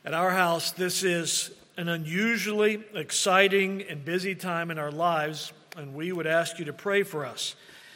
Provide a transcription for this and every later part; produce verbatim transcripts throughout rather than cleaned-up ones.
At our house, this is an unusually exciting and busy time in our lives, and we would ask you to pray for us.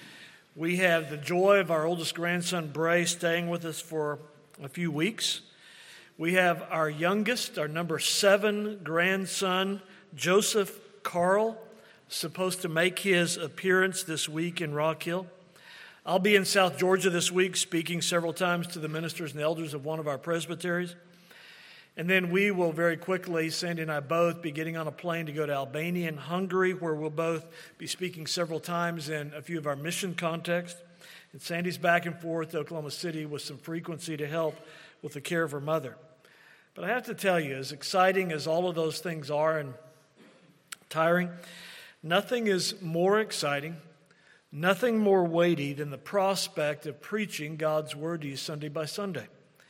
We have the joy of our oldest grandson, Bray, staying with us for a few weeks. We have our youngest, our number seven grandson, Joseph Carl, supposed to make his appearance this week in Rock Hill. I'll be in South Georgia this week speaking several times to the ministers and elders of one of our presbyteries. And then we will very quickly, Sandy and I both, be getting on a plane to go to Albania and Hungary, where we'll both be speaking several times in a few of our mission contexts. And Sandy's back and forth to Oklahoma City with some frequency to help with the care of her mother. But I have to tell you, as exciting as all of those things are and tiring, nothing is more exciting, nothing more weighty than the prospect of preaching God's Word to you Sunday by Sunday.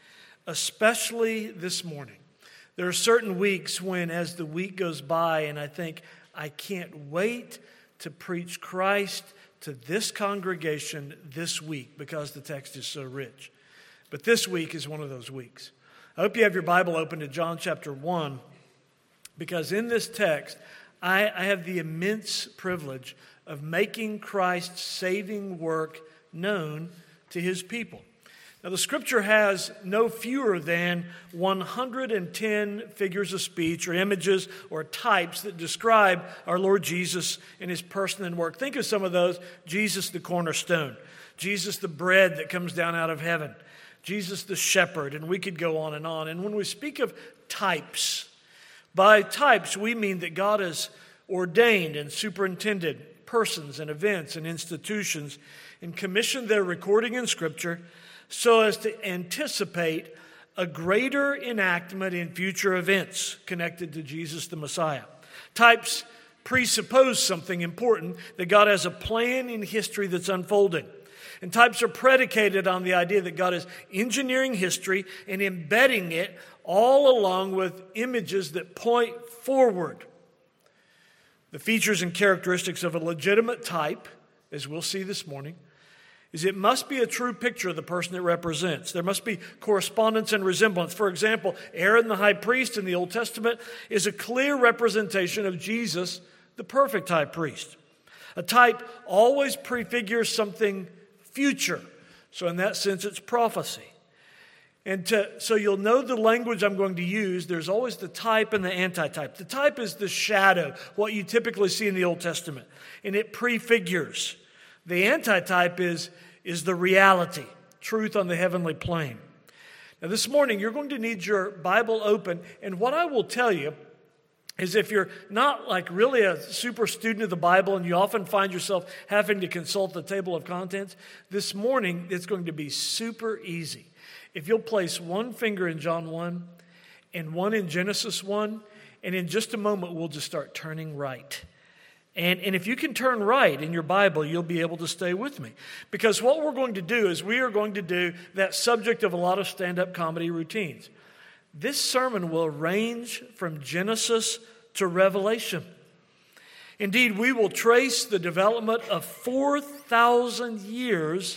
Especially this morning. There are certain weeks when, as the week goes by, and I think, I can't wait to preach Christ to this congregation this week because the text is so rich. But this week is one of those weeks. I hope you have your Bible open to John chapter one, because in this text, I, I have the immense privilege of making Christ's saving work known to His people. Now, the Scripture has no fewer than one hundred ten figures of speech or images or types that describe our Lord Jesus and His person and work. Think of some of those. Jesus the cornerstone. Jesus the bread that comes down out of heaven. Jesus the shepherd. And we could go on and on. And when we speak of types, by types we mean that God has ordained and superintended persons and events and institutions and commissioned their recording in Scripture so as to anticipate a greater enactment in future events connected to Jesus the Messiah. Types presuppose something important, that God has a plan in history that's unfolding. And types are predicated on the idea that God is engineering history and embedding it all along with images that point forward. The features and characteristics of a legitimate type, as we'll see this morning, is it must be a true picture of the person it represents. There must be correspondence and resemblance. For example, Aaron the high priest in the Old Testament is a clear representation of Jesus, the perfect high priest. A type always prefigures something future. So in that sense, it's prophecy. And to, so you'll know the language I'm going to use. There's always the type and the antitype. The type is the shadow, what you typically see in the Old Testament. And it prefigures. The antitype is, is the reality, truth on the heavenly plane. Now this morning, you're going to need your Bible open. And what I will tell you is, if you're not like really a super student of the Bible and you often find yourself having to consult the table of contents, this morning it's going to be super easy. If you'll place one finger in John one and one in Genesis one, and in just a moment we'll just start turning right. And, and if you can turn right in your Bible, you'll be able to stay with me. Because what we're going to do is we are going to do that subject of a lot of stand-up comedy routines. This sermon will range from Genesis to Revelation. Indeed, we will trace the development of four thousand years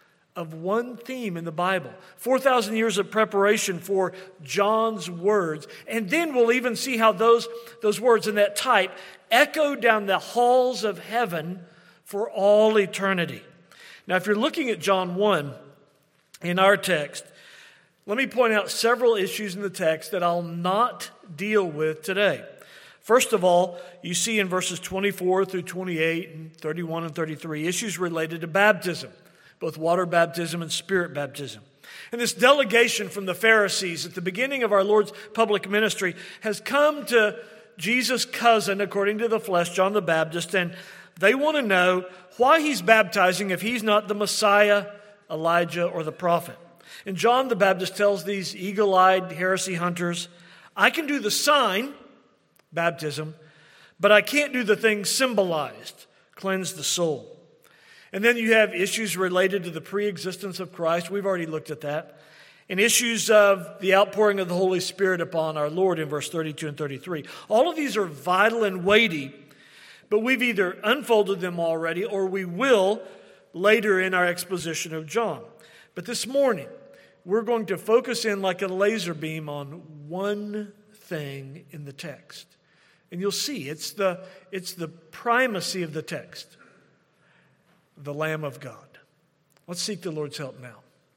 of one theme in the Bible. four thousand years of preparation for John's words. And then we'll even see how those, those words in that type echo down the halls of heaven for all eternity. Now, if you're looking at John one in our text, let me point out several issues in the text that I'll not deal with today. First of all, you see in verses twenty-four through twenty-eight and thirty-one and thirty-three issues related to baptism, both water baptism and spirit baptism. And this delegation from the Pharisees at the beginning of our Lord's public ministry has come to Jesus' cousin, according to the flesh, John the Baptist, and they want to know why he's baptizing if he's not the Messiah, Elijah, or the prophet. And John the Baptist tells these eagle-eyed heresy hunters, I can do the sign, baptism, but I can't do the thing symbolized, cleanse the soul. And then you have issues related to the pre-existence of Christ. We've already looked at that. And issues of the outpouring of the Holy Spirit upon our Lord in verse thirty-two and thirty-three. All of these are vital and weighty, but we've either unfolded them already or we will later in our exposition of John. But this morning, we're going to focus in like a laser beam on one thing in the text. And you'll see, it's the, it's the primacy of the text. The Lamb of God. Let's seek the Lord's help now.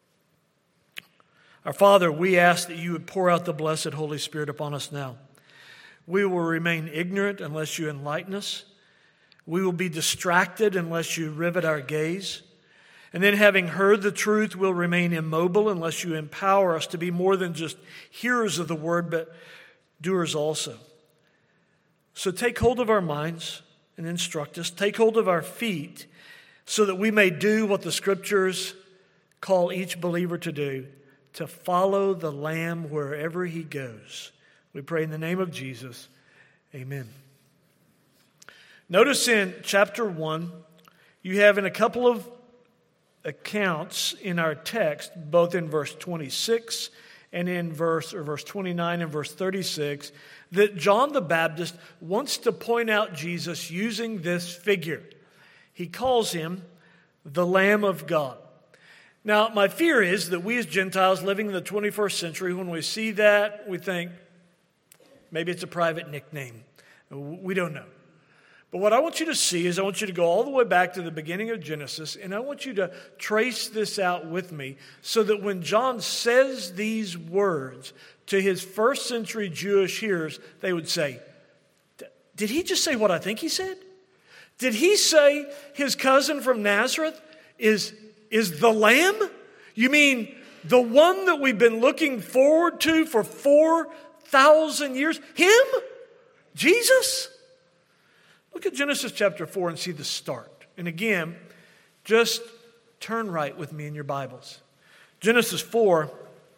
Our Father, we ask that you would pour out the blessed Holy Spirit upon us now. We will remain ignorant unless you enlighten us. We will be distracted unless you rivet our gaze. And then, having heard the truth, we'll remain immobile unless you empower us to be more than just hearers of the word, but doers also. So take hold of our minds and instruct us. Take hold of our feet so that we may do what the Scriptures call each believer to do, to follow the Lamb wherever he goes. We pray in the name of Jesus. Amen. Notice in chapter one, you have in a couple of accounts in our text, both in verse twenty-six and in verse or verse twenty-nine and verse thirty-six, that John the Baptist wants to point out Jesus using this figure. He calls him the Lamb of God. Now, my fear is that we as Gentiles living in the twenty-first century, when we see that, we think, maybe it's a private nickname. We don't know. But what I want you to see is I want you to go all the way back to the beginning of Genesis, and I want you to trace this out with me so that when John says these words to his first century Jewish hearers, they would say, did he just say what I think he said? Did he say his cousin from Nazareth is, is the Lamb? You mean the one that we've been looking forward to for four thousand years? Him? Jesus? Look at Genesis chapter four and see the start. And again, just turn right with me in your Bibles. Genesis four,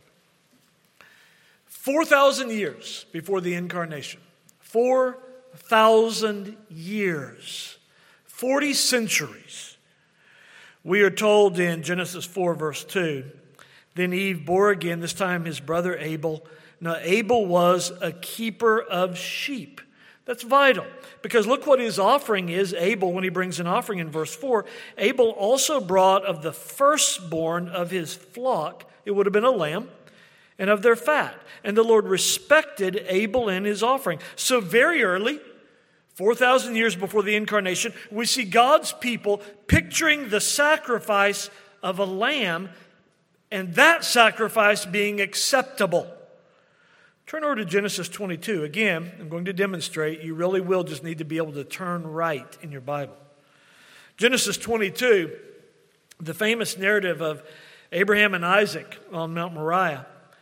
four thousand years before the incarnation. four thousand years. forty centuries. We are told in Genesis four, verse two, then Eve bore again, this time his brother Abel. Now Abel was a keeper of sheep. That's vital, because look what his offering is. Abel, when he brings an offering in verse four, Abel also brought of the firstborn of his flock, it would have been a lamb, and of their fat. And the Lord respected Abel and his offering. So very early, four thousand years before the incarnation, we see God's people picturing the sacrifice of a lamb, and that sacrifice being acceptable. Turn over to Genesis twenty-two. Again, I'm going to demonstrate. You really will just need to be able to turn right in your Bible. Genesis twenty-two, the famous narrative of Abraham and Isaac on Mount Moriah.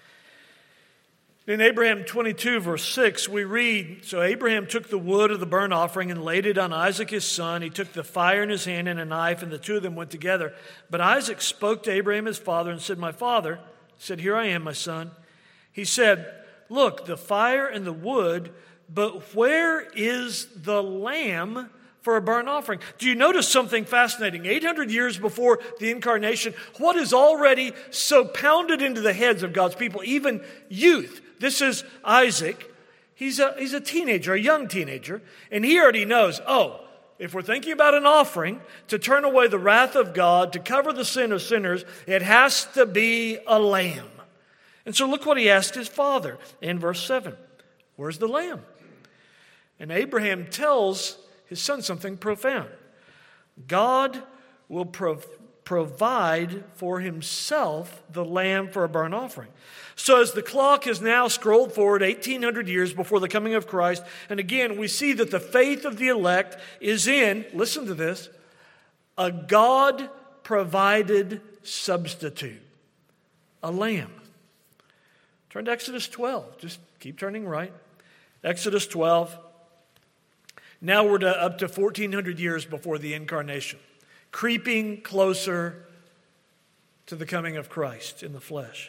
In Abraham twenty-two, verse six, we read, so Abraham took the wood of the burnt offering and laid it on Isaac his son. He took the fire in his hand and a knife, and the two of them went together. But Isaac spoke to Abraham his father and said, my father, said, here I am, my son. He said, look, the fire and the wood, but where is the lamb for a burnt offering? Do you notice something fascinating? eight hundred years before the incarnation, what is already so pounded into the heads of God's people, even youth? This is Isaac. He's a, he's a teenager, a young teenager, and he already knows, oh, if we're thinking about an offering to turn away the wrath of God, to cover the sin of sinners, it has to be a lamb. And so look what he asked his father in verse seven. Where's the lamb? And Abraham tells his son something profound. God will prov- provide for himself the lamb for a burnt offering. So as the clock is now scrolled forward eighteen hundred years before the coming of Christ, and again we see that the faith of the elect is in, listen to this, a God-provided substitute, a lamb. Turn to Exodus twelve. Just keep turning right. Exodus twelve. Now we're to up to fourteen hundred years before the incarnation, creeping closer to the coming of Christ in the flesh.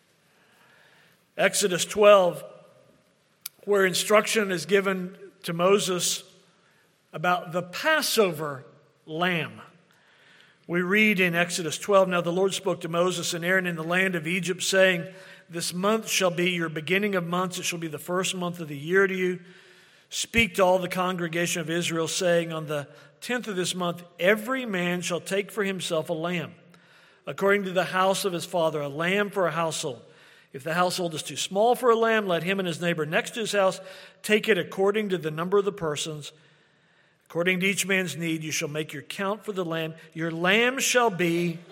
Exodus twelve, where instruction is given to Moses about the Passover lamb. We read in Exodus twelve, now the Lord spoke to Moses and Aaron in the land of Egypt, saying, this month shall be your beginning of months. It shall be the first month of the year to you. Speak to all the congregation of Israel, saying, on the tenth of this month, every man shall take for himself a lamb, according to the house of his father, a lamb for a household. If the household is too small for a lamb, let him and his neighbor next to his house take it according to the number of the persons. According to each man's need, you shall make your count for the lamb. Your lamb shall be,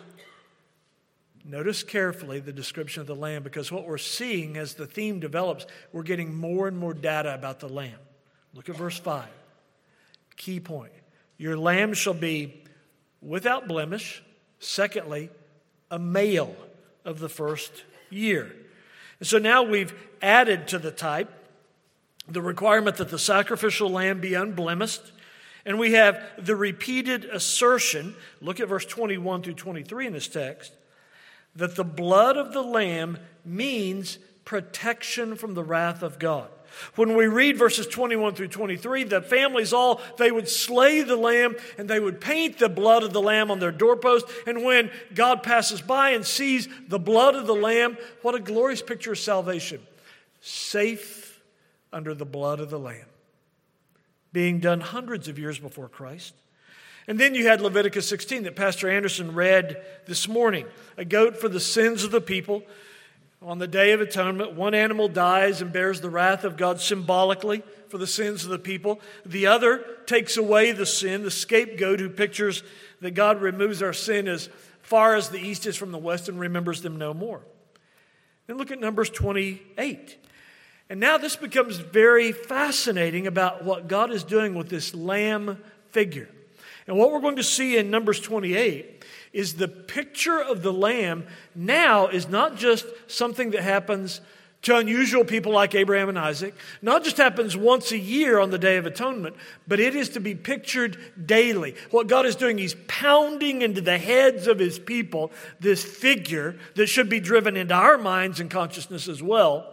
notice carefully the description of the lamb, because what we're seeing as the theme develops, we're getting more and more data about the lamb. Look at verse five. Key point. Your lamb shall be without blemish. Secondly, a male of the first year. And so now we've added to the type the requirement that the sacrificial lamb be unblemished. And we have the repeated assertion, look at verse twenty-one through twenty-three in this text, that the blood of the lamb means protection from the wrath of God. When we read verses twenty-one through twenty-three, the families all, they would slay the lamb and they would paint the blood of the lamb on their doorpost. And when God passes by and sees the blood of the lamb, what a glorious picture of salvation. Safe under the blood of the lamb. Being done hundreds of years before Christ. And then you had Leviticus sixteen that Pastor Anderson read this morning. A goat for the sins of the people. On the Day of Atonement, one animal dies and bears the wrath of God symbolically for the sins of the people. The other takes away the sin, the scapegoat who pictures that God removes our sin as far as the east is from the west and remembers them no more. Then look at Numbers twenty-eight. And now this becomes very fascinating about what God is doing with this lamb figure. And what we're going to see in Numbers twenty-eight is the picture of the lamb now is not just something that happens to unusual people like Abraham and Isaac, not just happens once a year on the Day of Atonement, but it is to be pictured daily. What God is doing, He's pounding into the heads of His people this figure that should be driven into our minds and consciousness as well,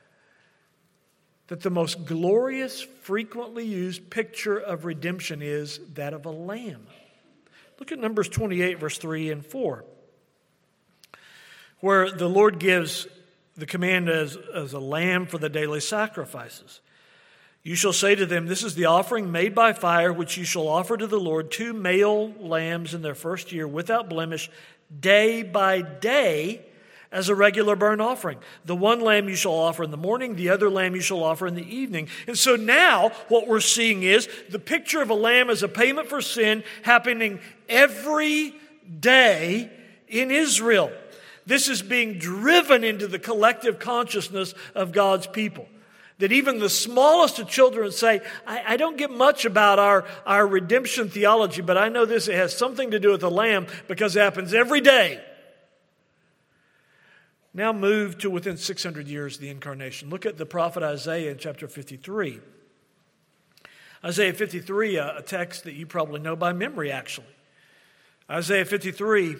that the most glorious, frequently used picture of redemption is that of a lamb. Look at Numbers twenty-eight, verse three and four, where the Lord gives the command as, as a lamb for the daily sacrifices. You shall say to them, this is the offering made by fire, which you shall offer to the Lord, two male lambs in their first year, without blemish, day by day, as a regular burnt offering. The one lamb you shall offer in the morning, the other lamb you shall offer in the evening. And so now what we're seeing is the picture of a lamb as a payment for sin happening every day in Israel. This is being driven into the collective consciousness of God's people. That even the smallest of children say, I, I don't get much about our, our redemption theology, but I know this, it has something to do with the lamb because it happens every day. Now move to within six hundred years of the incarnation. Look at the prophet Isaiah in chapter fifty-three. Isaiah fifty-three, a, a text that you probably know by memory, actually. Isaiah fifty-three,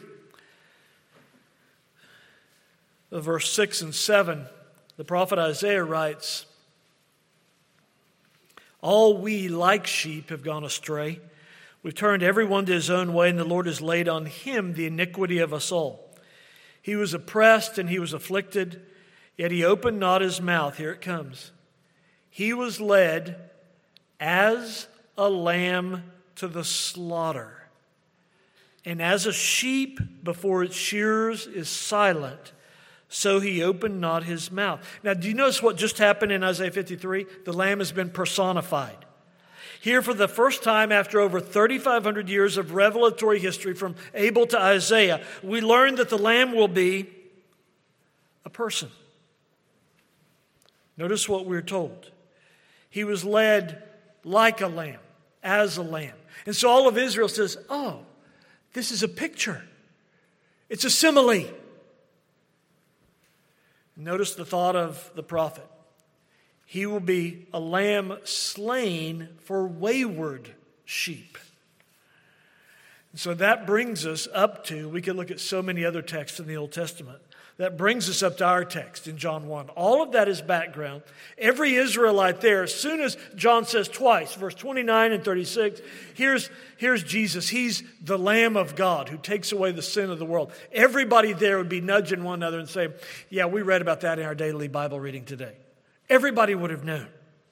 verse six and seven, the prophet Isaiah writes, all we like sheep have gone astray. We've turned everyone to his own way, and the Lord has laid on him the iniquity of us all. He was oppressed and he was afflicted, yet he opened not his mouth. Here it comes. He was led as a lamb to the slaughter, and as a sheep before its shearers is silent, so he opened not his mouth. Now, do you notice what just happened in Isaiah fifty-three? The lamb has been personified. Here, for the first time after over thirty-five hundred years of revelatory history from Abel to Isaiah, we learn that the lamb will be a person. Notice what we're told. He was led like a lamb, as a lamb. And so all of Israel says, oh, this is a picture. It's a simile. Notice the thought of the prophet. He will be a lamb slain for wayward sheep. And so that brings us up to, we could look at so many other texts in the Old Testament. That brings us up to our text in John one. All of that is background. Every Israelite there, as soon as John says twice, verse twenty-nine and thirty-six, here's, here's Jesus. He's the Lamb of God who takes away the sin of the world. Everybody there would be nudging one another and saying, yeah, we read about that in our daily Bible reading today. Everybody would have known.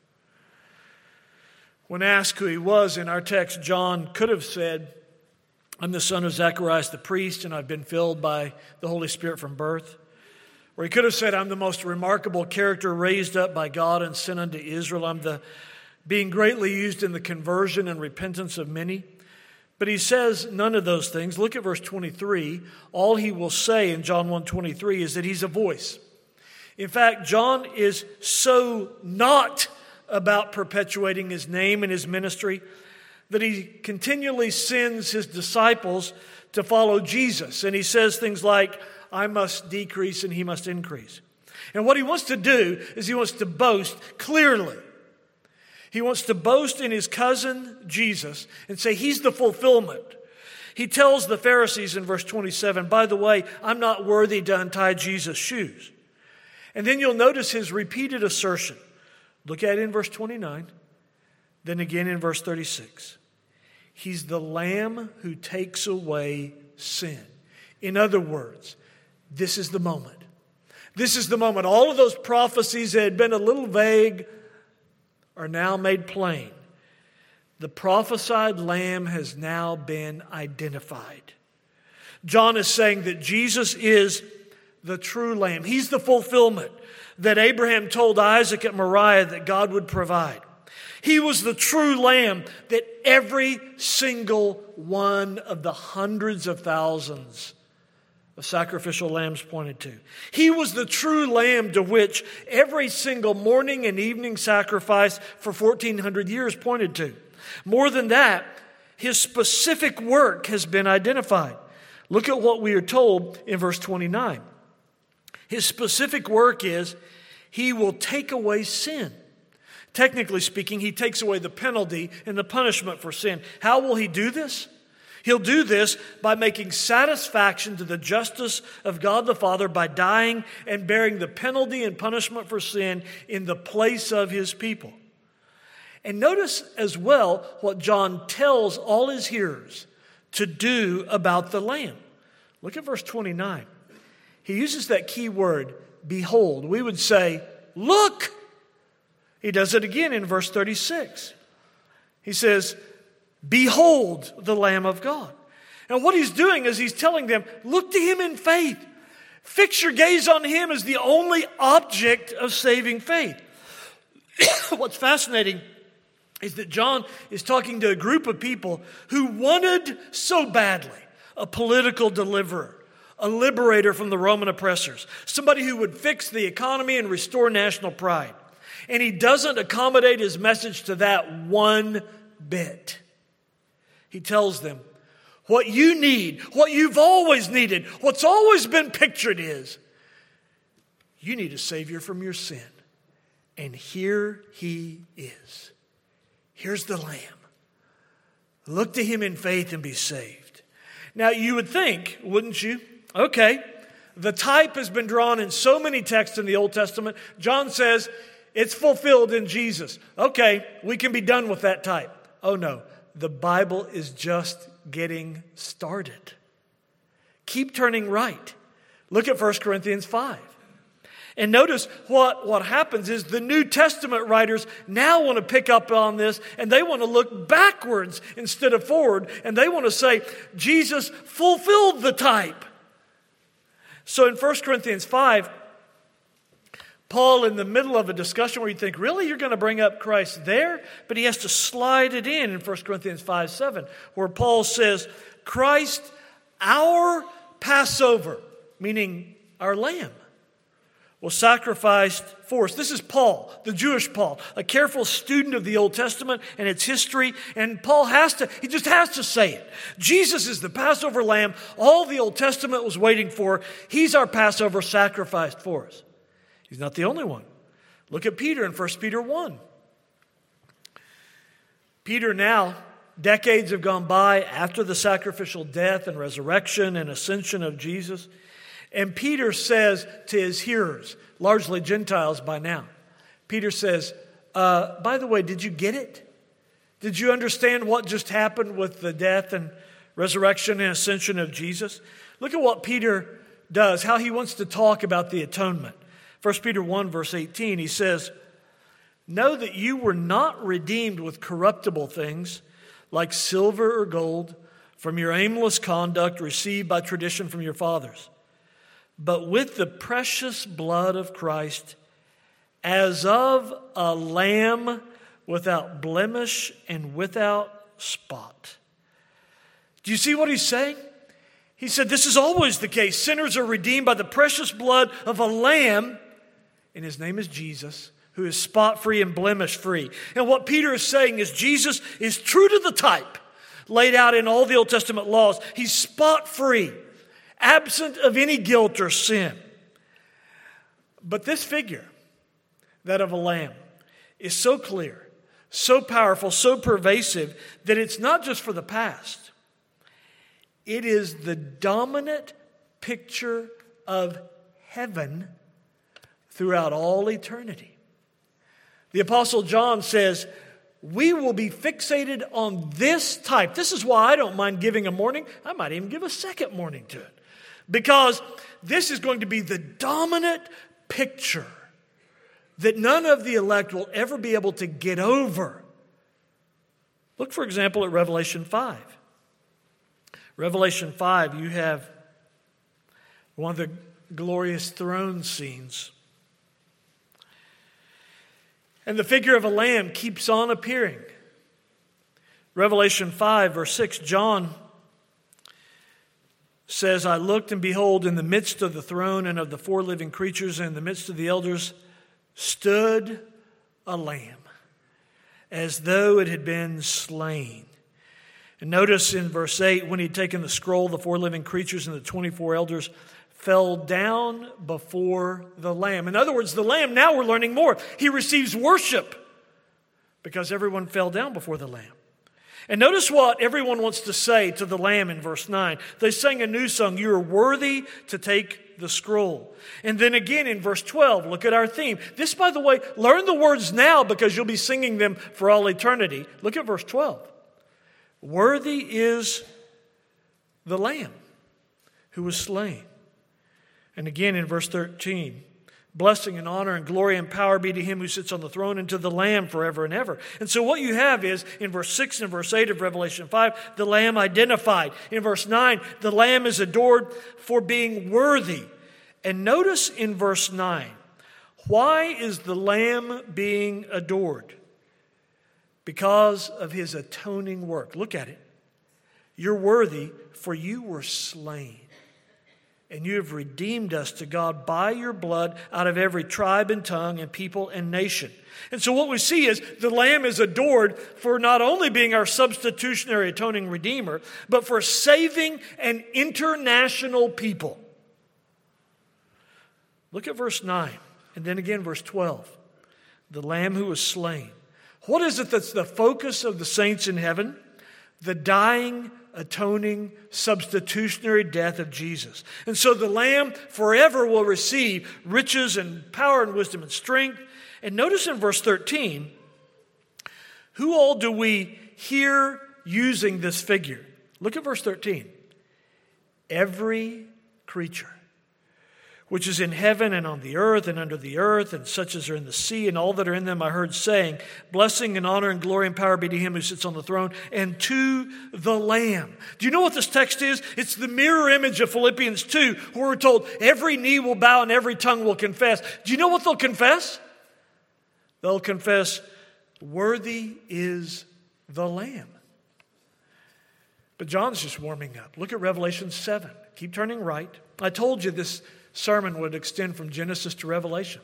When asked who he was in our text, John could have said, I'm the son of Zacharias the priest, and I've been filled by the Holy Spirit from birth. Or he could have said, I'm the most remarkable character raised up by God and sent unto Israel. I'm the being greatly used in the conversion and repentance of many. But he says none of those things. Look at verse twenty-three. All he will say in John one twenty-three is that he's a voice. In fact, John is so not about perpetuating his name and his ministry that he continually sends his disciples to follow Jesus. And he says things like, I must decrease and he must increase. And what he wants to do is he wants to boast clearly. He wants to boast in his cousin Jesus and say he's the fulfillment. He tells the Pharisees in verse twenty-seven, by the way, I'm not worthy to untie Jesus' shoes. And then you'll notice his repeated assertion. Look at it in verse twenty-nine. Then again in verse thirty-six. He's the Lamb who takes away sin. In other words, this is the moment. This is the moment. All of those prophecies that had been a little vague are now made plain. The prophesied Lamb has now been identified. John is saying that Jesus is the true Lamb. He's the fulfillment that Abraham told Isaac at Moriah that God would provide. He was the true Lamb that every single one of the hundreds of thousands of sacrificial lambs pointed to. He was the true Lamb to which every single morning and evening sacrifice for fourteen hundred years pointed to. More than that, his specific work has been identified. Look at what we are told in verse twenty-nine. His specific work is he will take away sin. Technically speaking, he takes away the penalty and the punishment for sin. How will he do this? He'll do this by making satisfaction to the justice of God the Father by dying and bearing the penalty and punishment for sin in the place of his people. And notice as well what John tells all his hearers to do about the Lamb. Look at verse twenty-nine. He uses that key word, behold. We would say, look. He does it again in verse thirty-six. He says, behold the Lamb of God. And what he's doing is he's telling them, look to him in faith. Fix your gaze on him as the only object of saving faith. What's fascinating is that John is talking to a group of people who wanted so badly a political deliverer, a liberator from the Roman oppressors, somebody who would fix the economy and restore national pride. And he doesn't accommodate his message to that one bit. He tells them, what you need, what you've always needed, what's always been pictured is, you need a Savior from your sin. And here he is. Here's the Lamb. Look to him in faith and be saved. Now you would think, wouldn't you? Okay, the type has been drawn in so many texts in the Old Testament. John says it's fulfilled in Jesus. Okay, we can be done with that type. Oh no, the Bible is just getting started. Keep turning right. Look at First Corinthians five. And notice what, what happens is the New Testament writers now want to pick up on this and they want to look backwards instead of forward. And they want to say, Jesus fulfilled the type. So in First Corinthians five, Paul, in the middle of a discussion where you think, really, you're going to bring up Christ there? But he has to slide it in in First Corinthians five seven, where Paul says, Christ, our Passover, meaning our Lamb, was sacrificed for us. This is Paul, the Jewish Paul, a careful student of the Old Testament and its history. And Paul has to, he just has to say it. Jesus is the Passover Lamb all the Old Testament was waiting for. He's our Passover sacrificed for us. He's not the only one. Look at Peter in First Peter one. Peter now, decades have gone by after the sacrificial death and resurrection and ascension of Jesus. And Peter says to his hearers, largely Gentiles by now, Peter says, uh, by the way, did you get it? Did you understand what just happened with the death and resurrection and ascension of Jesus? Look at what Peter does, how he wants to talk about the atonement. First Peter one, verse eighteen, he says, know that you were not redeemed with corruptible things like silver or gold from your aimless conduct received by tradition from your fathers, but with the precious blood of Christ, as of a lamb without blemish and without spot. Do you see what he's saying? He said this is always the case. Sinners are redeemed by the precious blood of a lamb, and his name is Jesus, who is spot-free and blemish-free. And what Peter is saying is Jesus is true to the type laid out in all the Old Testament laws. He's spot-free, absent of any guilt or sin. But this figure, that of a lamb, is so clear, so powerful, so pervasive that it's not just for the past. It is the dominant picture of heaven throughout all eternity. The Apostle John says, we will be fixated on this type. This is why I don't mind giving a morning. I might even give a second morning to it. Because this is going to be the dominant picture that none of the elect will ever be able to get over. Look, for example, at Revelation five. Revelation five, you have one of the glorious throne scenes. And the figure of a lamb keeps on appearing. Revelation five, verse six, John says, I looked and behold, in the midst of the throne and of the four living creatures and in the midst of the elders stood a lamb, as though it had been slain. And notice in verse eight, when he'd taken the scroll, the four living creatures and the twenty-four elders fell down before the Lamb. In other words, the Lamb, now we're learning more. He receives worship because everyone fell down before the Lamb. And notice what everyone wants to say to the Lamb in verse nine. They sang a new song, you are worthy to take the scroll. And then again in verse twelve, look at our theme. This, by the way, learn the words now because you'll be singing them for all eternity. Look at verse twelve. Worthy is the Lamb who was slain. And again in verse thirteen, blessing and honor and glory and power be to him who sits on the throne and to the Lamb forever and ever. And so what you have is, in verse six and verse eight of Revelation five, the Lamb identified. In verse nine, the Lamb is adored for being worthy. And notice in verse nine, why is the Lamb being adored? Because of his atoning work. Look at it. You're worthy, for you were slain. And you have redeemed us to God by your blood out of every tribe and tongue and people and nation. And so what we see is the Lamb is adored for not only being our substitutionary atoning redeemer, but for saving an international people. Look at verse nine, and then again verse twelve. The Lamb who was slain. What is it that's the focus of the saints in heaven? The dying, atoning, substitutionary death of Jesus. And so the Lamb forever will receive riches and power and wisdom and strength. And notice in verse thirteen, who all do we hear using this figure? Look at verse thirteen. Every creature which is in heaven and on the earth and under the earth, and such as are in the sea, and all that are in them, I heard saying, blessing and honor and glory and power be to him who sits on the throne and to the Lamb. Do you know what this text is? It's the mirror image of Philippians two, where we're told every knee will bow and every tongue will confess. Do you know what they'll confess? They'll confess, worthy is the Lamb. But John's just warming up. Look at Revelation seven. Keep turning right. I told you this sermon would extend from Genesis to Revelation.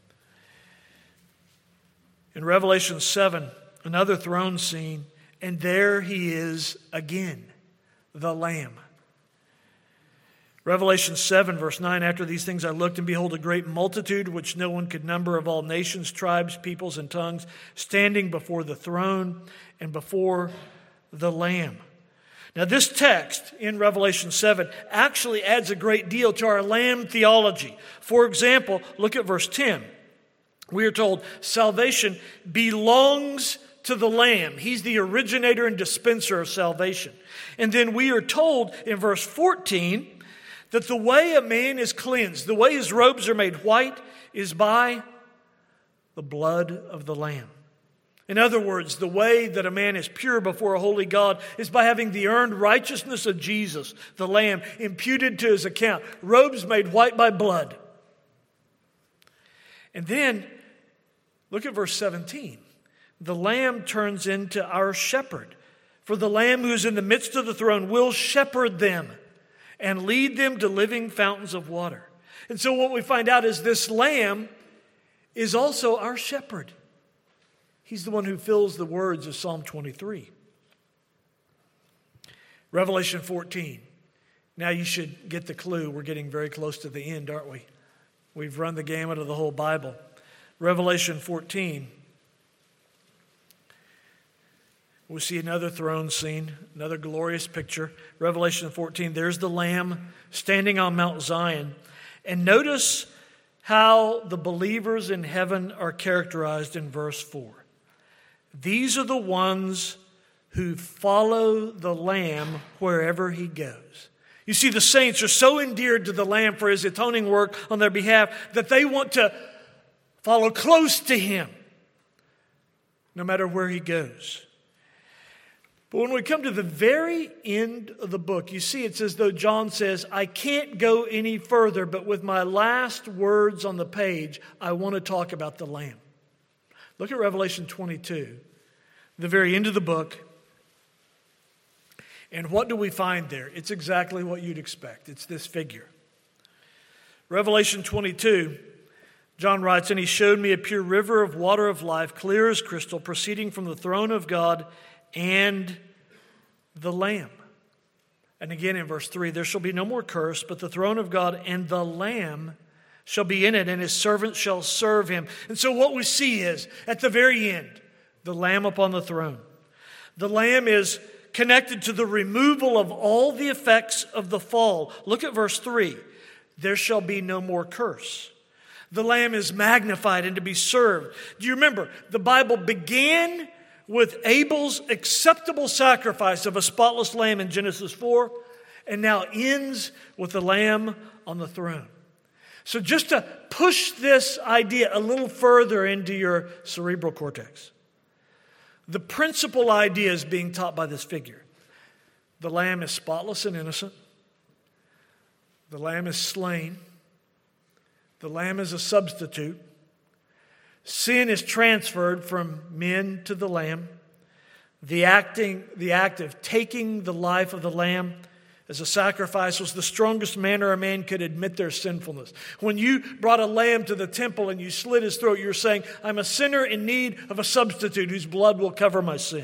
In Revelation seven, another throne scene, and there he is again, the Lamb. Revelation seven, verse nine, after these things I looked, and behold, a great multitude, which no one could number, of all nations, tribes, peoples, and tongues, standing before the throne and before the Lamb. Now, this text in Revelation seven actually adds a great deal to our Lamb theology. For example, look at verse ten. We are told salvation belongs to the Lamb. He's the originator and dispenser of salvation. And then we are told in verse fourteen that the way a man is cleansed, the way his robes are made white, is by the blood of the Lamb. In other words, the way that a man is pure before a holy God is by having the earned righteousness of Jesus, the Lamb, imputed to his account, robes made white by blood. And then, look at verse seventeen. The Lamb turns into our shepherd. For the Lamb who is in the midst of the throne will shepherd them and lead them to living fountains of water. And so what we find out is this Lamb is also our shepherd. He's the one who fills the words of Psalm twenty-three. Revelation fourteen. Now you should get the clue. We're getting very close to the end, aren't we? We've run the gamut of the whole Bible. Revelation fourteen. We see another throne scene, another glorious picture. Revelation fourteen, there's the Lamb standing on Mount Zion. And notice how the believers in heaven are characterized in verse four. These are the ones who follow the Lamb wherever he goes. You see, the saints are so endeared to the Lamb for his atoning work on their behalf that they want to follow close to him no matter where he goes. But when we come to the very end of the book, you see it's as though John says, I can't go any further, but with my last words on the page, I want to talk about the Lamb. Look at Revelation twenty-two, the very end of the book. And what do we find there? It's exactly what you'd expect. It's this figure. Revelation twenty-two, John writes, and he showed me a pure river of water of life, clear as crystal, proceeding from the throne of God and the Lamb. And again in verse three, there shall be no more curse, but the throne of God and the Lamb shall be in it, and his servants shall serve him. And so what we see is, at the very end, the Lamb upon the throne. The Lamb is connected to the removal of all the effects of the fall. Look at verse three. There shall be no more curse. The Lamb is magnified and to be served. Do you remember, the Bible began with Abel's acceptable sacrifice of a spotless lamb in Genesis four, and now ends with the Lamb on the throne. So just to push this idea a little further into your cerebral cortex, the principal idea is being taught by this figure. The Lamb is spotless and innocent. The Lamb is slain. The Lamb is a substitute. Sin is transferred from men to the Lamb. The acting, the act of taking the life of the Lamb as a sacrifice was the strongest manner a man could admit their sinfulness. When you brought a lamb to the temple and you slit his throat, you're saying, I'm a sinner in need of a substitute whose blood will cover my sin.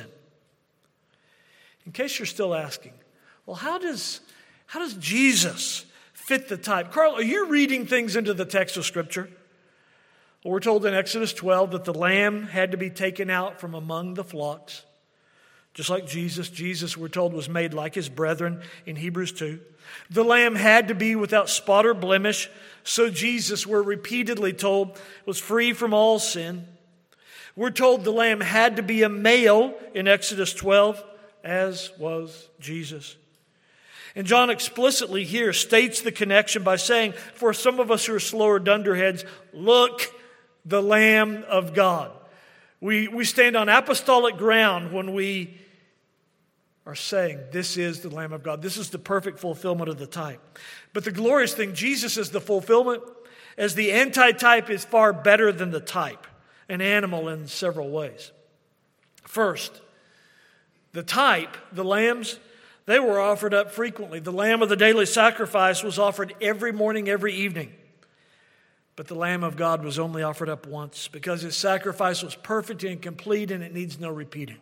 In case you're still asking, well, how does, how does Jesus fit the type? Carl, are you reading things into the text of Scripture? Well, we're told in Exodus twelve that the lamb had to be taken out from among the flocks. Just like Jesus, Jesus, we're told, was made like his brethren in Hebrews two. The lamb had to be without spot or blemish, so Jesus, we're repeatedly told, was free from all sin. We're told the lamb had to be a male in Exodus twelve, as was Jesus. And John explicitly here states the connection by saying, for some of us who are slower dunderheads, look, the Lamb of God. We, we stand on apostolic ground when we are saying, this is the Lamb of God. This is the perfect fulfillment of the type. But the glorious thing, Jesus is the fulfillment, as the antitype is far better than the type, an animal in several ways. First, the type, the lambs, they were offered up frequently. The lamb of the daily sacrifice was offered every morning, every evening. But the Lamb of God was only offered up once because his sacrifice was perfect and complete and it needs no repeating.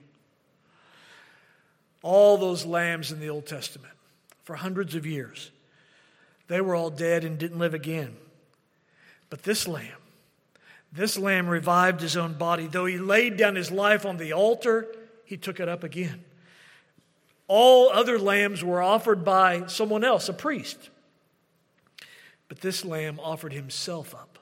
All those lambs in the Old Testament, for hundreds of years, they were all dead and didn't live again. But this lamb, this lamb revived his own body. Though he laid down his life on the altar, he took it up again. All other lambs were offered by someone else, a priest. But this lamb offered himself up.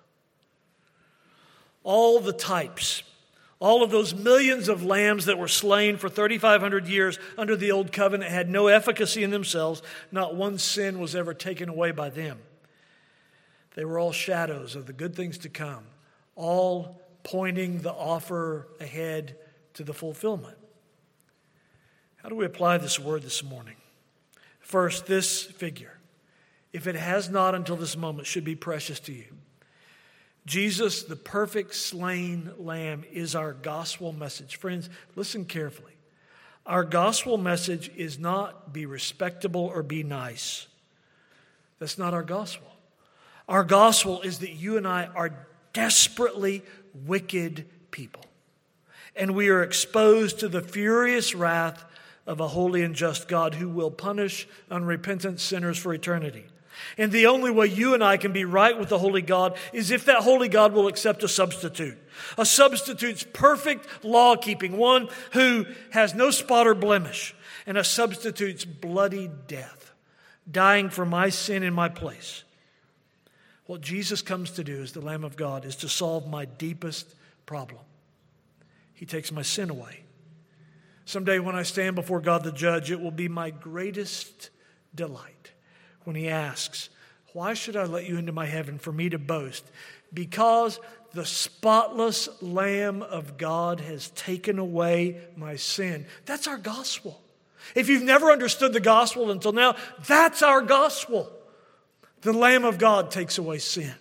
All the types, all of those millions of lambs that were slain for thirty-five hundred years under the old covenant had no efficacy in themselves. Not one sin was ever taken away by them. They were all shadows of the good things to come, all pointing the offer ahead to the fulfillment. How do we apply this word this morning? First, this figure, if it has not until this moment, should be precious to you. Jesus, the perfect slain lamb, is our gospel message. Friends, listen carefully. Our gospel message is not be respectable or be nice. That's not our gospel. Our gospel is that you and I are desperately wicked people. And we are exposed to the furious wrath of a holy and just God who will punish unrepentant sinners for eternity. And the only way you and I can be right with the holy God is if that holy God will accept a substitute. A substitute's perfect law-keeping, one who has no spot or blemish, and a substitute's bloody death, dying for my sin in my place. What Jesus comes to do as the Lamb of God is to solve my deepest problem. He takes my sin away. Someday when I stand before God the judge, it will be my greatest delight when he asks, why should I let you into my heaven for me to boast? Because the spotless Lamb of God has taken away my sin. That's our gospel. If you've never understood the gospel until now, that's our gospel. The Lamb of God takes away sin.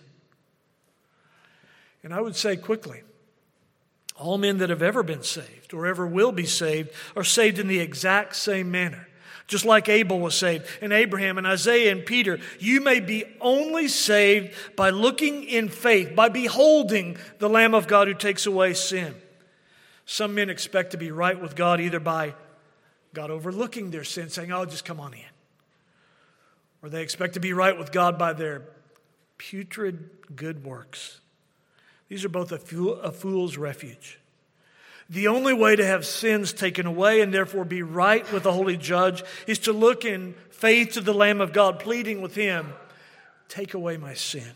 And I would say quickly, all men that have ever been saved or ever will be saved are saved in the exact same manner. Just like Abel was saved, and Abraham, and Isaiah, and Peter, you may be only saved by looking in faith, by beholding the Lamb of God who takes away sin. Some men expect to be right with God either by God overlooking their sin, saying, oh, just come on in. Or they expect to be right with God by their putrid good works. These are both a, fool, a fool's refuge. The only way to have sins taken away and therefore be right with the holy judge is to look in faith to the Lamb of God, pleading with him, take away my sin.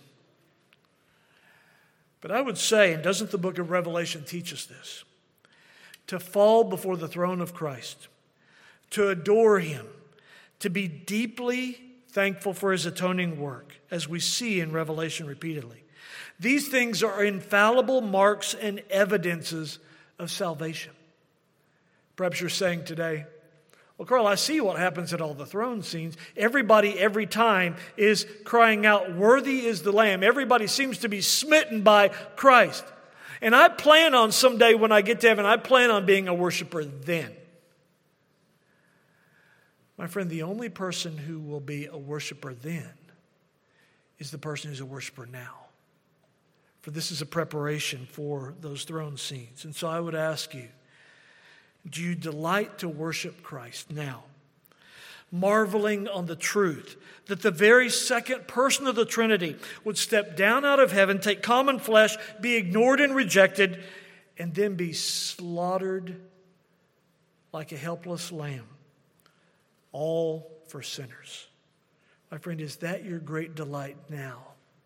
But I would say, and doesn't the book of Revelation teach us this? To fall before the throne of Christ, to adore him, to be deeply thankful for his atoning work, as we see in Revelation repeatedly. These things are infallible marks and evidences of salvation. Perhaps you're saying today, well, Carl, I see what happens at all the throne scenes. Everybody, every time, is crying out, worthy is the Lamb. Everybody seems to be smitten by Christ. And I plan on someday when I get to heaven, I plan on being a worshiper then. My friend, the only person who will be a worshiper then is the person who's a worshiper now. For this is a preparation for those throne scenes. And so I would ask you, do you delight to worship Christ now? Marveling on the truth that the very second person of the Trinity would step down out of heaven, take common flesh, be ignored and rejected, and then be slaughtered like a helpless lamb, all for sinners. My friend, is that your great delight now?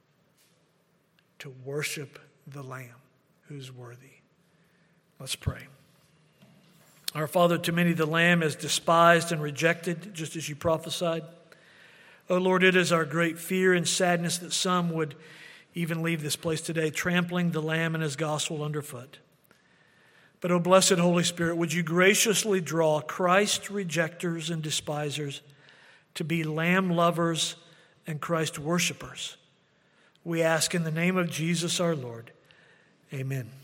To worship the Lamb who's worthy. Let's pray. Our Father, to many the Lamb is despised and rejected, just as you prophesied. Oh Lord, it is our great fear and sadness that some would even leave this place today, trampling the Lamb and his gospel underfoot. But, oh blessed Holy Spirit, would you graciously draw Christ rejectors and despisers to be Lamb lovers and Christ worshipers. We ask in the name of Jesus our Lord. Amen.